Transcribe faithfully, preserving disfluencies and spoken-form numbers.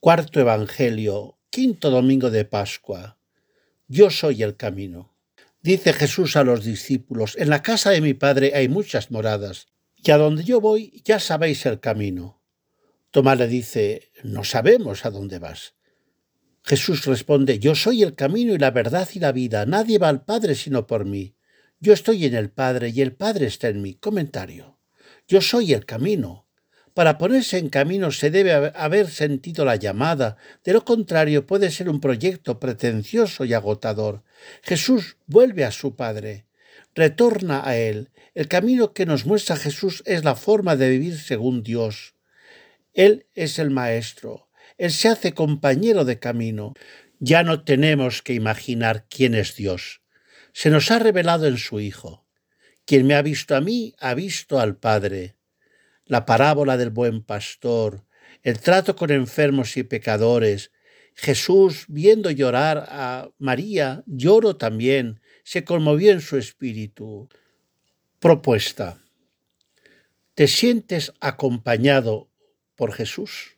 Cuarto Evangelio, quinto domingo de Pascua. Yo soy el camino. Dice Jesús a los discípulos: en la casa de mi Padre hay muchas moradas, y a donde yo voy ya sabéis el camino. Tomás le dice: no sabemos a dónde vas. Jesús responde: yo soy el camino y la verdad y la vida. Nadie va al Padre sino por mí. Yo estoy en el Padre y el Padre está en mí. Comentario: yo soy el camino. Para ponerse en camino se debe haber sentido la llamada, de lo contrario puede ser un proyecto pretencioso y agotador. Jesús vuelve a su Padre, retorna a Él. El camino que nos muestra Jesús es la forma de vivir según Dios. Él es el Maestro, Él se hace compañero de camino. Ya no tenemos que imaginar quién es Dios. Se nos ha revelado en su Hijo. Quien me ha visto a mí, ha visto al Padre. La parábola del buen pastor, el trato con enfermos y pecadores. Jesús, viendo llorar a María, lloró también, se conmovió en su espíritu. Propuesta: ¿te sientes acompañado por Jesús?